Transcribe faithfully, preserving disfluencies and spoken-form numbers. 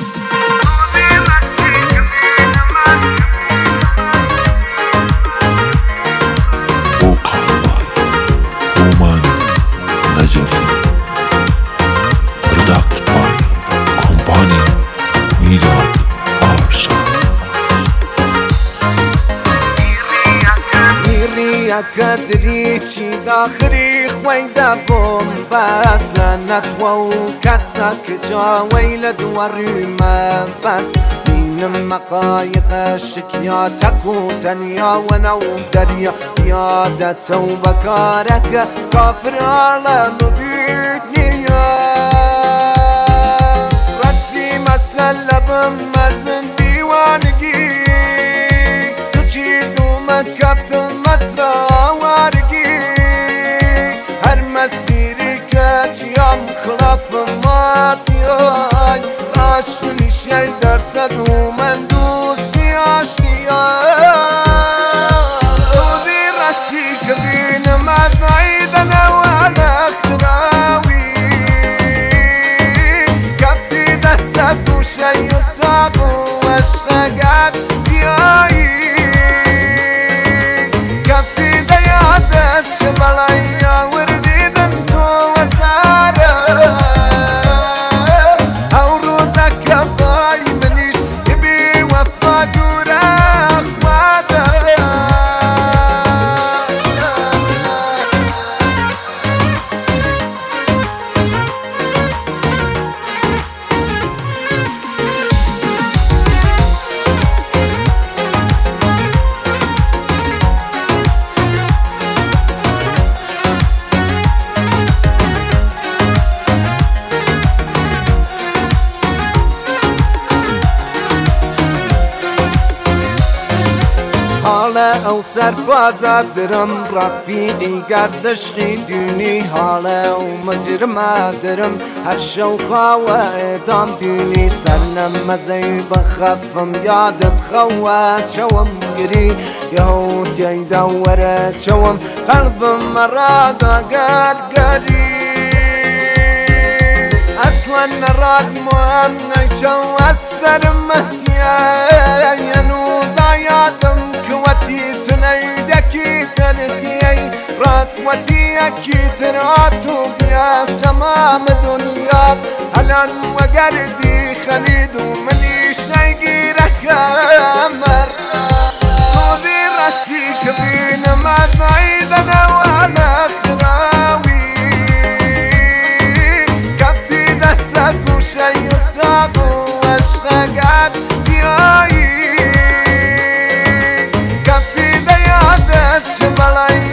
كدري شي داخري خويدا بوم بس لنتوو كسك جا ويلد وريما بس من مقايق الشكيا تكو تنيا ونو دريا يادة وبكارك كافر على مبينيا رسي مسلب مرزن ديوانجي تشيد ومتكفت مساوارجي هر مسيرك يا مخلف ماتياي عشوني شي درسد ومندوز بياشتياي وذي راسيك بين ما بعيد انا ولك تراوي كبتي دسك وشي يتساقو واشغاقات دياي شماليا وردي دنتو وسارة او روزك باي منيش يبي وفا جورا اخواتا حالا او سربازا درم رفیقی گردش خیدونی حالا او مجرم درم هر شو خوا ادام دونی سرنم مزی بخفم یادت خوات شوم گری یهوت ی دورت شوم قلبم مرادا گرگری اصلا نراد مهم نشو السرمتيا ينوضا يادم كوتي تنيدكي تركي راسوتي اكي تراتو بيا تمام دنيا هلان وقردي خليد ومني شي غيرك امر وذي راسيك بين ما بعيد انا وانا تراوي كبتي دسك وشي يتساقو واشغاقات دياي كفي ديادت شمالي